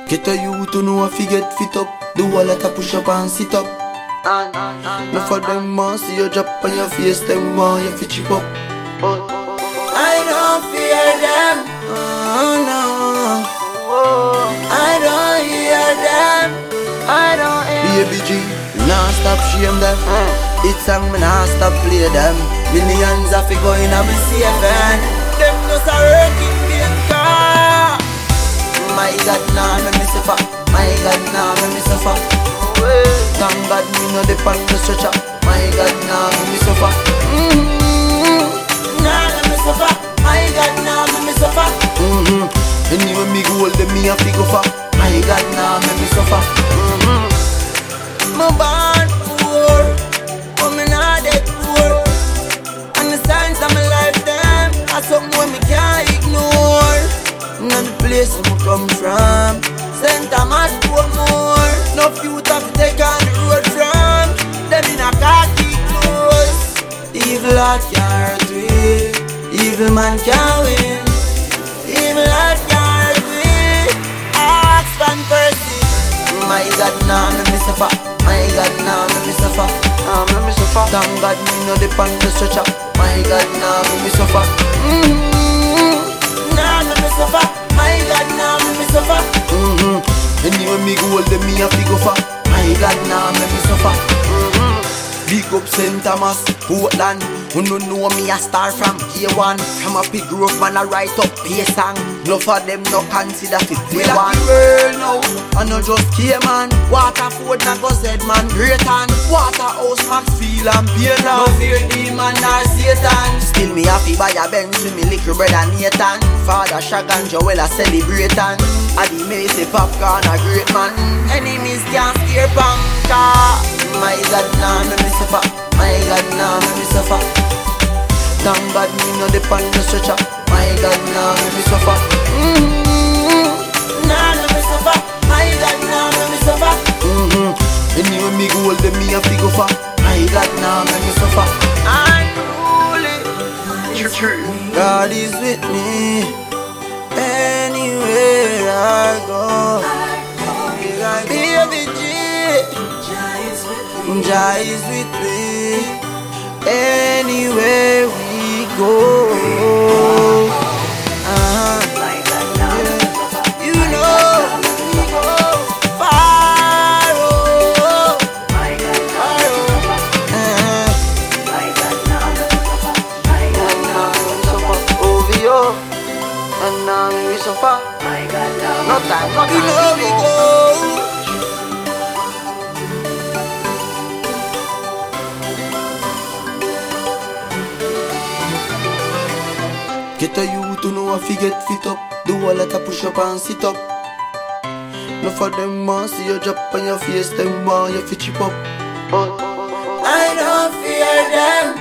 Get a youth to know if you get fit up. Do a lot of push up and sit up. No for them want see you drop on your face. Them want you fit chip up. I don't fear them. Oh no. I don't hear them. I don't hear Baby G, nah stop shame them. It's song me nah stop play them. Millions of it going on me saving. Them just a working game car. My God, nah me suffer. My God, nah me suffer. Thank God me no depend on the stretcher. My God, nah me suffer. Nah me suffer. My God, nah me suffer. Anyway me go hold them me a fi go for. My God, nah me suffer. Me born poor, but me not dead poor. And the signs of my life them are something when me can't ignore. Not the place where me come from. St. Thomas more. No youth have to take on the road from. Them in a khaki clothes. The evil heart can't hurt we. Evil man can't win. Evil heart can't hurt we. Ask Van Persie. My God, nah me suffer. My God, nah me suffer. Nah me suffer. Thank God me no depend on the stretcher. My God, nah me suffer. Nah me suffer. My God, nah me suffer. Anyway me go hold them me a fi go for. My God, nah me suffer. Big up St. Thomas, Portland. Who no know me a star from K1. From a big growth man a write up pay song. No for them no consider fit play one. World now, I no just K-man. Waterford na go Z-man. Greaton, Waterhouse, Maxfield and Payne. No fear demon nor Satan. Still me happy buy a Benz with me little brother Nathan. Father Shag and Joel a celebrating. Adi may say popcorn a great man. Enemies can't scare Panka. My God, nah me suffer. My God, nah me suffer. Thank God me no depend on the stretcher. My God, nah me suffer. Nah me suffer. My God, nah me suffer. Anyway me go hold them me a fi go for. My God, nah me suffer. Unruly. God is with me anywhere I go. Baby G, Jah is with me anywhere we go. You know we go far, OVO, and now we suffer. No time, no time. You know we go. Get a youth to know if you get fit up. Do a lot of push up and sit up. No for them want see you drop on your face. Them want you fit chip up. I don't fear them.